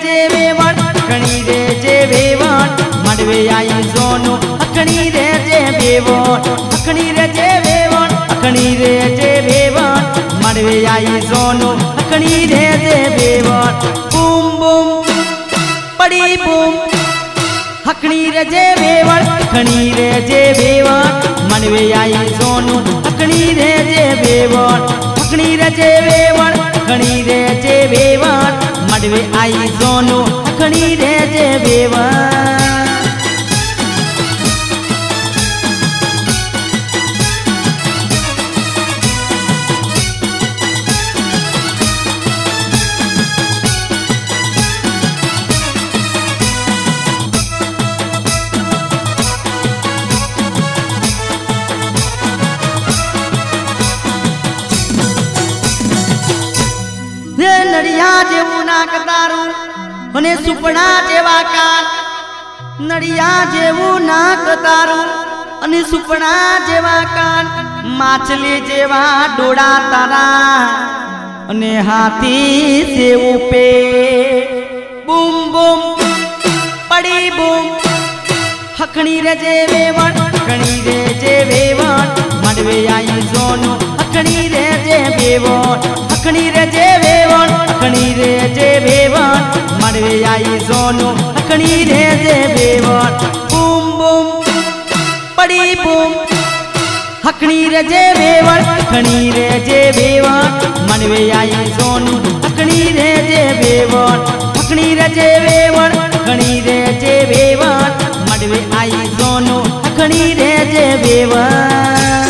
જે વેવણ હકણી રે જે વેવણ માંડવે આઈ સોનું હકણી રે જે વેવણ હકણી રે જે વેવણ હકણી રે જે વેવણ માંડવે આઈ સોનું હકણી રે જે વેવણ બૂમ બૂમ પડી બૂમ હકણી રે જે વેવણ હકણી રે જે વેવણ માંડવે આઈ સોનું હકણી રે જે વેવણ હકણી રે જે વેવણ હકણી રે જે વેવણ માંડવે આઈ સોનું હકણી રે જે વેવણ નડિયા જેવું નાક તારું અને સુપડા જેવા કાન નડિયા જેવું નાક તારું અને સુપડા જેવા કાન માછલી જેવા ડોળા તારા અને હાથી જેવું પે બૂમ બૂમ પડી બૂમ હકણી રે જે વેવણ હકણી રે જે વેવણ માંડવે આઈ સોનું હકણી રે જે વેવણ હકણી રે જે વેવણ હકણી રે જે વેવણ માંડવે આઈ સોનું હકણી રે જે વેવણ બૂમ બૂમ પડી બૂમ હકણી રે જે વેવણ હકણી રે જે વેવણ માંડવે આઈ સોનું હકણી રે જે વેવણ હકણી રે જે વેવણ હકણી રે જે વેવણ માંડવે આઈ સોનું હકણી રે જે વેવણ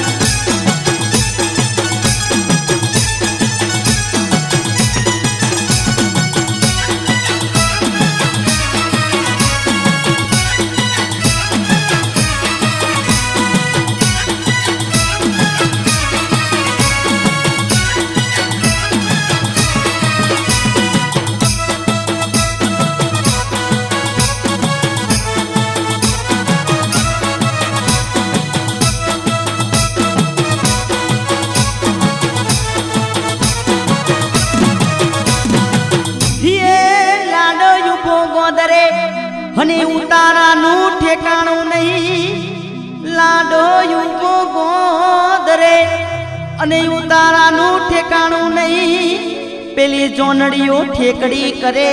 અને ઉતારાનું ઠેકાણું નહીં લાડો યુગો ગોદરે અને ઉતારાનું ઠેકાણું નહીં પેલી જોનડીઓ ઠેકડી કરે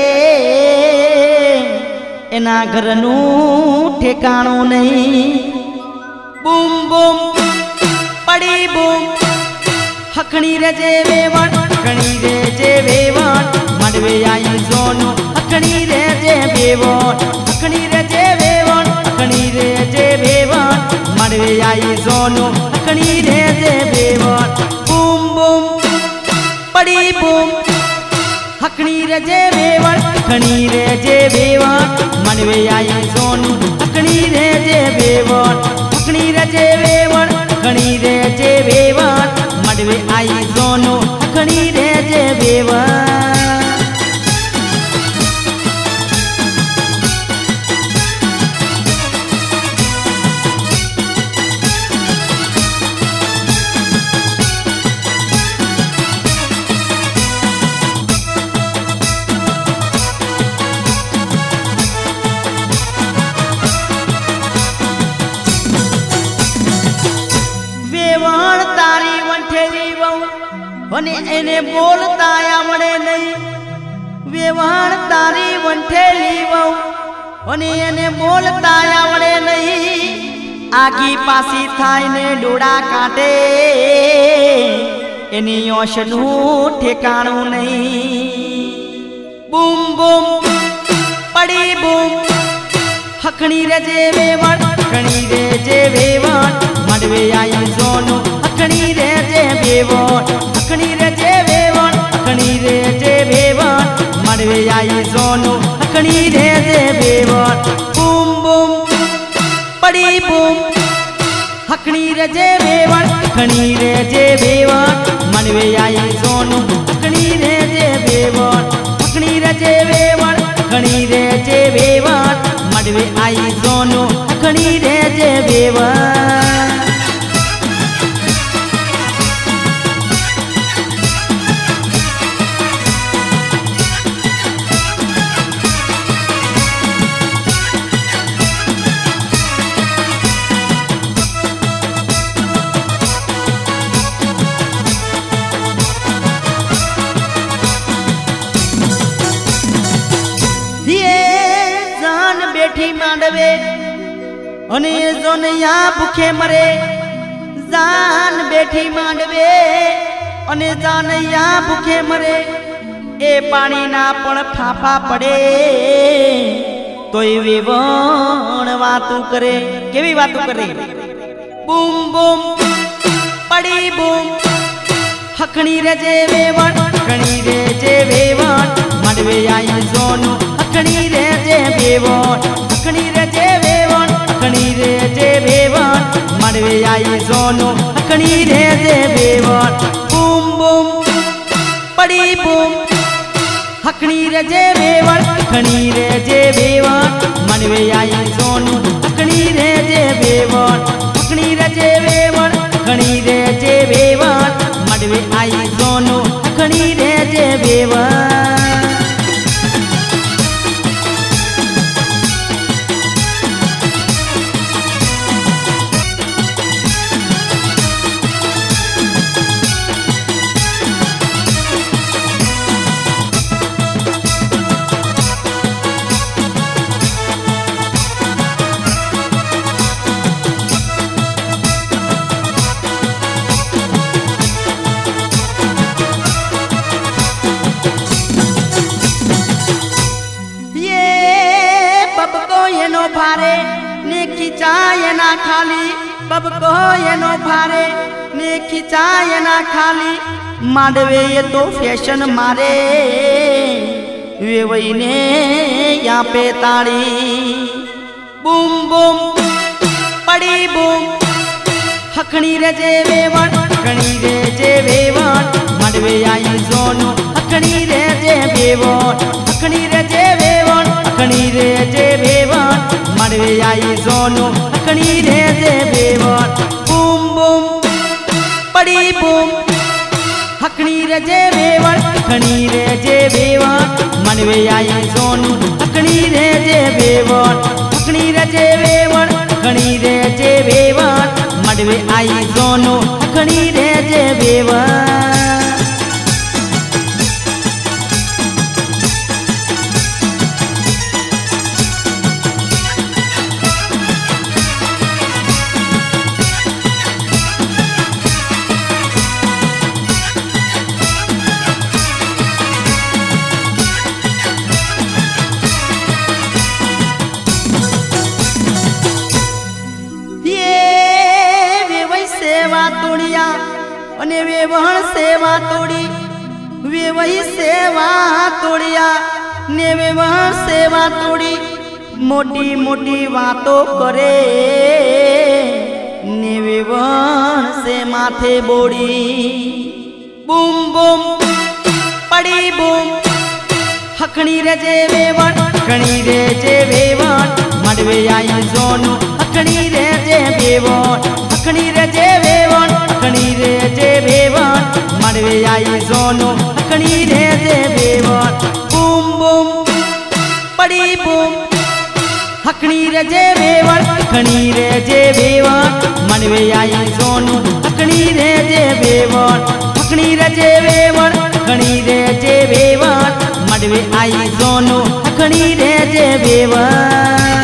એના ઘરનું ઠેકાણું નહીં બૂમ બૂમ પડી બૂમ હકણી રે જે વેવણ હકણી રે જે વેવણ માંડવે આઈ સોનું હકણી રે જે વેવણ હકણી રે જે વેવણ હકણી રે જે વેવણ માંડવે આઈ સોનું હકણી રે જે વેવણ બૂમ બૂમ પડી બૂમ હકણી રે જે વેવણ હકણી રે જે વેવણ માંડવે આઈ સોનું હકણી રે જે વેવણ હકણી રે જે વેવણ હકણી રે જે વેવણ માંડવે આઈ સોનું હકણી રે જે વેવણ અને એને બોલતા આવડે નહીં વેવણ તારી વંઠેલી વહુ અને એને બોલતા આવડે નહીં આગી પાસી થાય ને ડોળા કાઢે એની ઓશનું ઠેકાણું નહીં બૂમ બૂમ પડી બૂમ હકણી રે જે વેવણ હકણી રે જે વેવણ માંડવે આઈ સોનું હકણી રે જે વેવણ હકણી રે જે વેવણ હકણી રે જે વેવણ માંડવે આઈ સોનું હકણી રે જે વેવણ બૂમ બૂમ પડી બૂમ હકણી રે જે વેવણ હકણી રે જે વેવણ માંડવે આઈ સોનું હકણી રે જે વેવણ હકણી રે જે વેવણ હકણી રે જે વેવણ માંડવે આઈ સોનું હકણી રે જે વેવણ અને જોનૈયા ભૂખે મરે જાન બેઠી માંડવે અને જાનૈયા ભૂખે મરે એ પાણીના પણ ફાફા પડે તોય વેવણ વાતું કરે કેવી વાતું કરે બૂમ બૂમ પડી બૂમ હકણી રે જે વેવણ હકણી રે જે વેવણ માંડવે આઈ જોનું હકણી રે જે વેવણ હકણી રે જે વેવણ હકણી રે જે વેવણ માંડવે આઈ જોનું હકણી રે જે વેવણ બૂમ બૂમ પડી બૂમ હકણી રે જે વેવણ હકણી રે જે વેવણ માંડવે આઈ જોનું હકણી રે જે વેવણ હકણી રે જે વેવણ હકણી રે જે વેવણ માંડવે આઈ જોનું હકણી રે જે વેવણ ભારે ને ખીચાય ના ખાલી બબકો એનો ભારે ને ખીચાય ના ખાલી માંડવે એ તો ફેશન મારે વેવઈને યાપે તાળી બૂમ બૂમ પડી બૂમ હકણી રે જે વેવણ હકણી રે જે વેવણ માંડવે આઈ જોનું હકણી રે જે વેવણ હકણી રે જે વેવણ હકણી રે જે વેવણ માંડવે આઈ જોનું હકણી રે જે વેવણ બૂમ બૂમ પડી બૂમ હકણી રે જે વેવણ હકણી રે જે વેવણ માંડવે આઈ જોનું હકણી રે જે વેવણ હકણી રે જે વેવણ હકણી રે જે વેવણ માંડવે આઈ જોનું હકણી રે જે વેવણ અને વેવણ સેવા તોડી વેવઈ સેવા તોડિયા ને વેવણ સેવા તોડી મોટી મોટી વાતો કરે ને વેવણ સે માથે બોડી બૂમ બૂમ પડી બૂમ હકણી રે જે વેવણ હકણી રે જે વેવણ માંડવે આઈ જોનું હકણી રે જે વેવણ હકણી રે જે વેવણ હકણી રે જે વેવણ માંડવે આઈ જોનું હકણી રે જે વેવણ બૂમ બૂમ પડી બૂમ હકણી રે જે વેવણ હકણી રે જે વેવણ માંડવે આઈ જોનું હકણી રે જે વેવણ હકણી રે જે વેવણ હકણી રે જે વેવણ માંડવે આઈ જોનું હકણી રે જે વેવણ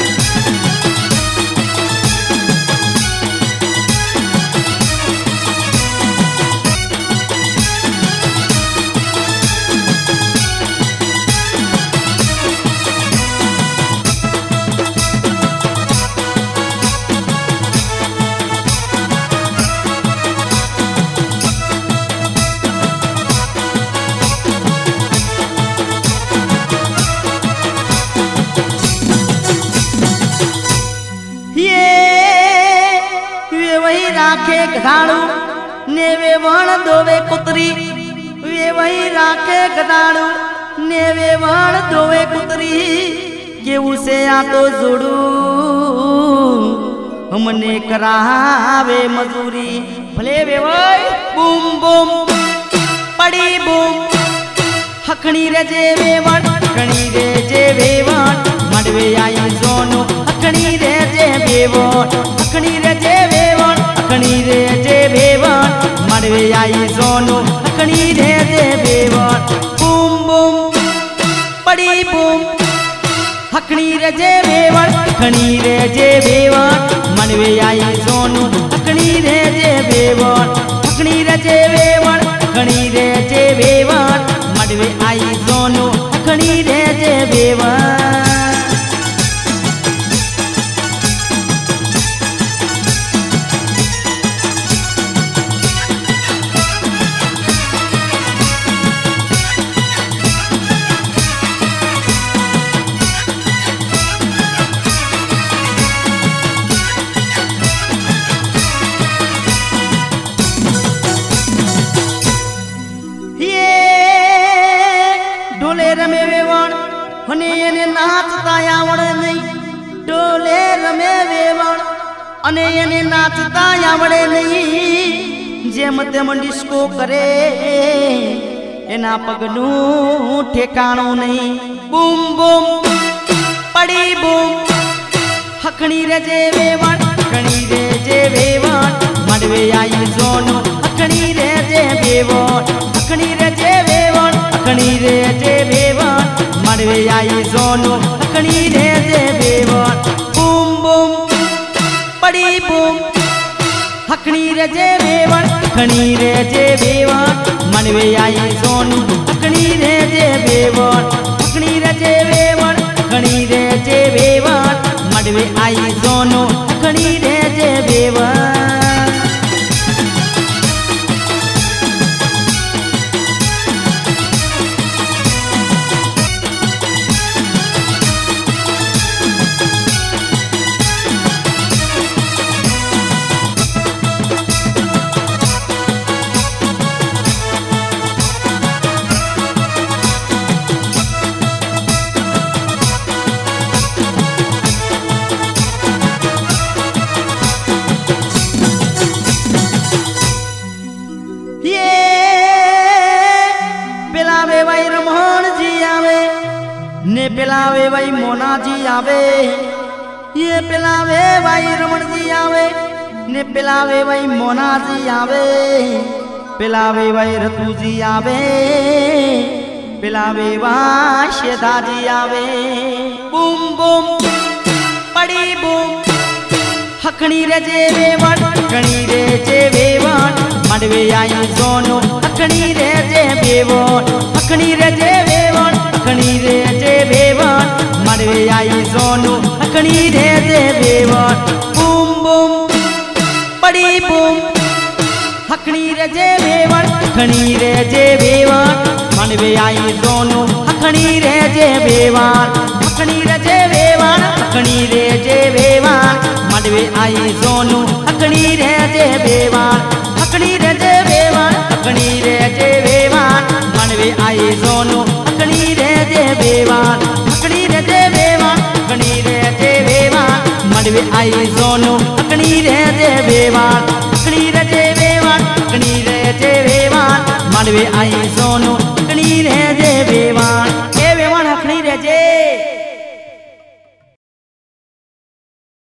રાખે ગધાડું ને વેવણ દોવે કુતરી વેવઈ રાખે ગધાડું ને વેવણ દોવે કુતરી કેવું છે આ તો જોડું અમને કરાવે મજૂરી ભલે વેવઈ બૂમ બૂમ પડી બૂમ હકણી રે જે વેવણ હકણી રે જે વેવણ માંડવે આઈ જોનું હકણી રે જે વેવણ હકણી રે જે વેવણ હકણી રે જે વેવણ માંડવે આઈ જોનું હકણી રે જે વેવણ બૂમ બૂમ પડી બૂમ हकनी रे जे वेवण हकनी रे जे वेवण मनवे आई सोनू हकनी रे जे वेवण हकनी रे जे वेवण हकनी रे जे वेवण मनवे आई सोनू हकनी रे जे वेवण रमे वेवण हने એને નાચતા આવડે નહીં ડોલે રમે વેવણ અને એને નાચતા આવડે નહીં જેમ તેમ ડિસ્કો કરે એના પગનું ઠેકાણું નહીં બૂમ બૂમ પડી બૂમ હકણી રે જે વેવણ હકણી રે જે વેવણ માંડવે આવી સોનું હકણી રે જે વેવણ હકણી રે જે વેવણ हकनी रे जे वेवण मनवे आई सोनू हकनी रे जे वेवण बूम बूम पड़ी बूम हकनी रे जे वेवण हकनी रे जे वेवण मनवे आई सोनू हकनी रे जे वेवण हकनी रे जे वेवण हकनी रे जे वेवण मनवे आई सोनू हकनी रे जे वेवण ने पिलावे भाई मोना जी आवे ये पिलावे भाई रमण जी आवे ने पिलावे भाई मोना जी आवे पिलावे भाई रतु जी आवे पिलावे भाई श्वेता जी आवे बूम बूम पड़ी बूम हकनी रे जे वेवण हकनी रे जे वेवण मंडवे आई सोनू हकनी रे जे वेवण हकनी रे जे वेवण हकनी रे जे वेवण मंडवे आई सोनू हकनी रे जे वेवण बूम बूम पड़ी बूम हकनी रे जे वेवण हकनी रे जे वेवण मंडवे आई सोनू हकनी रे जे वेवण हकनी रे जे वेवण हकनी रे जे वेवण मंडवे आई सोनू हकनी रे जे वेवण हकनी रे जे वेवण हकनी रे जे वेवण मंडवे आई सोनू हकनी रे जे वेवण हकनी रे जे वेवण हकनी रे जे वेवण मंडवे आई सोनू हकनी रे जे वेवण हकनी रे जे वेवण हकनी रे जे वेवण मंडवे आई सोनू हकनी रे जे वेवण।